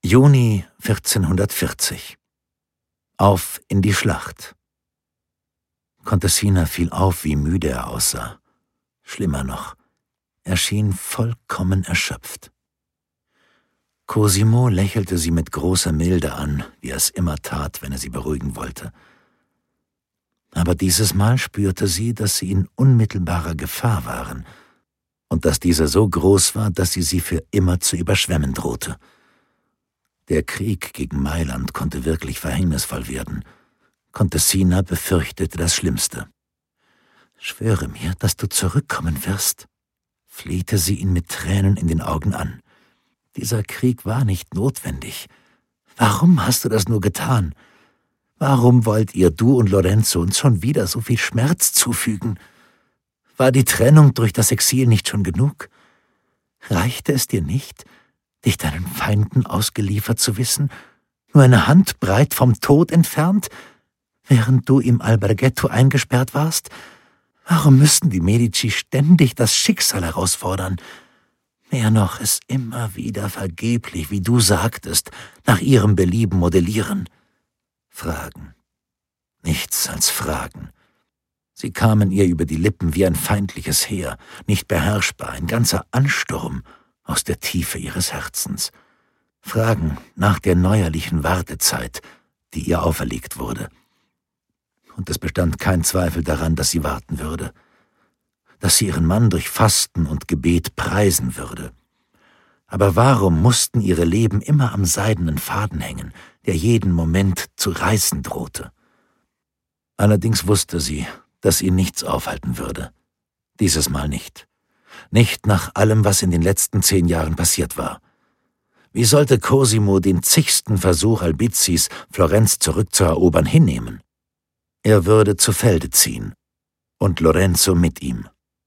Juni 1440. Auf in die Schlacht. Contessina fiel auf, wie müde er aussah. Schlimmer noch, er schien vollkommen erschöpft. Cosimo lächelte sie mit großer Milde an, wie er es immer tat, wenn er sie beruhigen wollte. Aber dieses Mal spürte sie, dass sie in unmittelbarer Gefahr waren und dass diese so groß war, dass sie für immer zu überschwemmen drohte. Der Krieg gegen Mailand konnte wirklich verhängnisvoll werden. Contessina befürchtete das Schlimmste. »Schwöre mir, dass du zurückkommen wirst«, flehte sie ihn mit Tränen in den Augen an. »Dieser Krieg war nicht notwendig. Warum hast du das nur getan? Warum wollt ihr, du und Lorenzo, uns schon wieder so viel Schmerz zufügen? War die Trennung durch das Exil nicht schon genug? Reichte es dir nicht, dich deinen Feinden ausgeliefert zu wissen, nur eine Handbreit vom Tod entfernt, während du im Alberghetto eingesperrt warst? Warum müssten die Medici ständig das Schicksal herausfordern? Mehr noch, es immer wieder vergeblich, wie du sagtest, nach ihrem Belieben modellieren. Fragen. Nichts als Fragen. Sie kamen ihr über die Lippen wie ein feindliches Heer, nicht beherrschbar, ein ganzer Ansturm aus der Tiefe ihres Herzens. Fragen nach der neuerlichen Wartezeit, die ihr auferlegt wurde. Und es bestand kein Zweifel daran, dass sie warten würde, dass sie ihren Mann durch Fasten und Gebet preisen würde. Aber warum mussten ihre Leben immer am seidenen Faden hängen, der jeden Moment zu reißen drohte? Allerdings wusste sie, dass ihn nichts aufhalten würde. Dieses Mal nicht. Nicht nach allem, was in den letzten 10 Jahren passiert war. Wie sollte Cosimo den zigsten Versuch Albizzis, Florenz zurückzuerobern, hinnehmen? Er würde zu Felde ziehen, und Lorenzo mit ihm.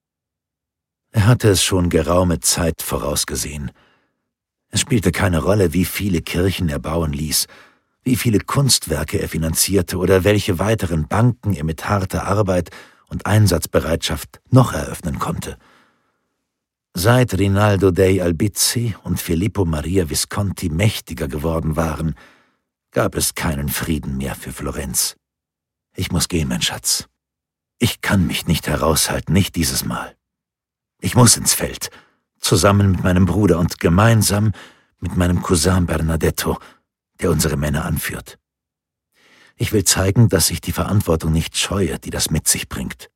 Er hatte es schon geraume Zeit vorausgesehen. Es spielte keine Rolle, wie viele Kirchen er bauen ließ, wie viele Kunstwerke er finanzierte oder welche weiteren Banken er mit harter Arbeit und Einsatzbereitschaft noch eröffnen konnte. Seit Rinaldo dei Albizzi und Filippo Maria Visconti mächtiger geworden waren, gab es keinen Frieden mehr für Florenz. Ich muss gehen, mein Schatz. Ich kann mich nicht heraushalten, nicht dieses Mal. Ich muss ins Feld, zusammen mit meinem Bruder und gemeinsam mit meinem Cousin Bernardetto, der unsere Männer anführt. Ich will zeigen, dass ich die Verantwortung nicht scheue, die das mit sich bringt.